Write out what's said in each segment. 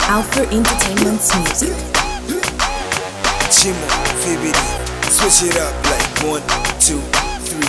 Alpha Entertainment's music. Chimo, VBD, switch it up like 1, 2, 3,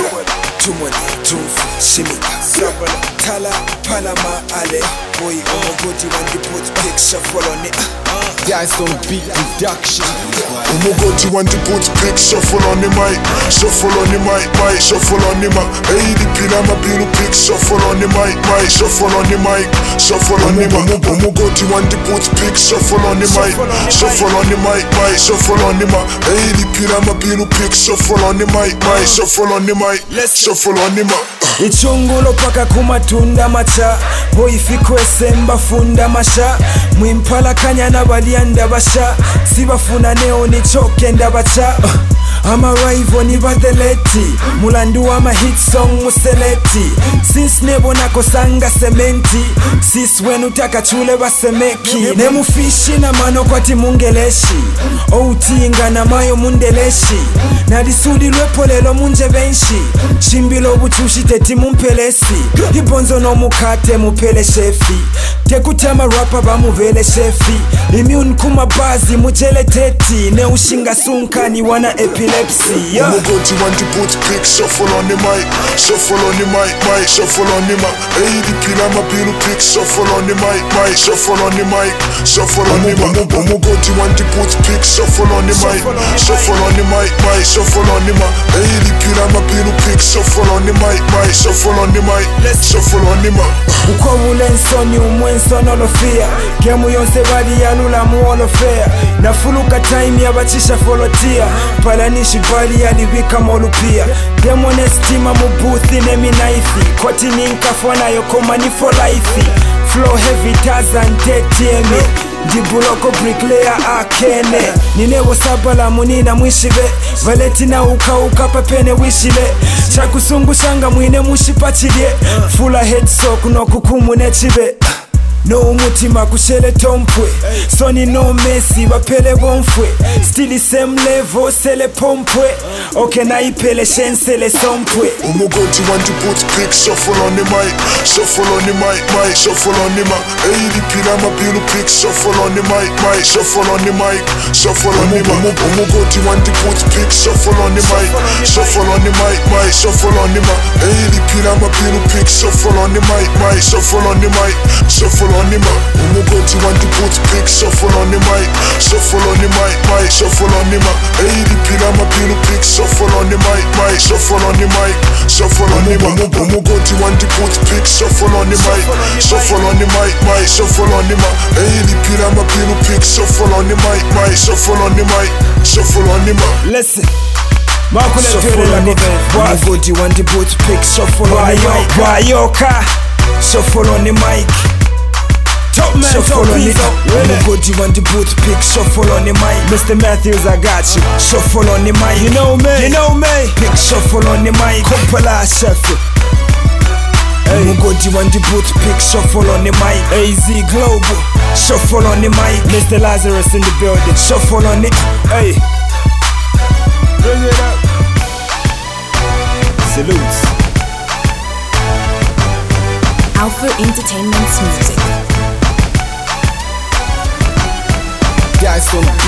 2 money, 2, shimmy, sabala, tala, palama, ale, boy, umugoti when you put pick shuffle on it. That's on beat production. Umugoti when you put pick shuffle on the mic, shuffle on the mic, shuffle on the mic. Hey, the pilama bill pick shuffle on the mic, shuffle on the mic, shuffle on the mic. Umugoti when you put pick shuffle on the mic, shuffle on the mic, shuffle on the mic. Hey, the pilama bill pick shuffle on the mic, shuffle on the mic, shuffle on the mic. Ichungulo paka kumatunda macha boifikwe semba funda masha mwimpala kanyana balianda basha sibafuna neo nichoke ndabacha ama rival ni batheleti mulandu wa ma hit song museleti sis nebo nakosanga sementi sis wenu takachule basemeki nemufishi na mano kwati mungeleshi outinga na mayo mundeleshi nadisudi lwepolelo munje benshi chimbilo buchushi teti mumpelesi ibonzo no mukate mupele shefi tekutema rapa bamuvele shefi immune kumabazi mujele teti neushinga sunkani wana epilepsy. Umugoti when you put pick shuffle on the mic, shuffle on the mic, shuffle on the mic. Hey, the pilama bill pick shuffle on the mic, shuffle on the mic, shuffle on the mic. Umugoti when you put pick shuffle on the mic, shuffle on the mic, shuffle on the mic. Hey, the pilama bill pick shuffle on the mic, shuffle on the mic, shuffle on the mic. Uko bulensoni umwensono lofia gemu yonse bali yalula muolofea nafuluka time yabachisha folotia palanishi bali yalibika molupia gemu nestima mubuthi neminaifi koti ninkafona yokoma ni for life flow heavy Tarzan TTM Dibuloko bricklayer akene ninewo sabala munina mwishibe valeti na uka papene wishile chakusungushanga mwine mushipachilye fula head sock no kukumu nechibe no umutima kushele tompwe Sony no Messi bapele bonfwe still same level sele pompwe okay na ipele shensele sompwe. Umugoti when you put pick shuffle on the mic, shuffle on the mic, shuffle on the mic. Hey, the pilama bill pick shuffle on the mic, shuffle on the mic, shuffle on the mic. Umugoti when you put pick shuffle on the mic, shuffle on the mic, shuffle on the mic. Hey, the pilama bill pick shuffle on the mic, shuffle on the mic, shuffle on the mic. Umugoti when you put pick shuffle on the mic, shuffle on the mic, shuffle on the mic. Hey, the pilama bill pick shuffle on the mic, shuffle on the mic, shuffle on the mic. Umugoti when you put pick shuffle on the mic, shuffle on the mic, shuffle on the mic. Hey, the pilama bill pick shuffle on the mic, shuffle on the mic, shuffle on the mic. Listen. Shuffle on the mic. Umugoti when you put pick shuffle on the mic, shuffle on the mic. Top man, shuffle on it. Umugoti when the boot pick shuffle on the mic. Mr. Matthews, I got you. Shuffle on the mic. You know me. You know me. Pick shuffle on the mic. Kumpala shuffle. Umugoti when the boot pick shuffle on the mic. AZ Global. Shuffle on the mic. Mr. Lazarus in the building. Shuffle on it. Hey. Bring it up. Salutes. Alpha Entertainment's music. That's on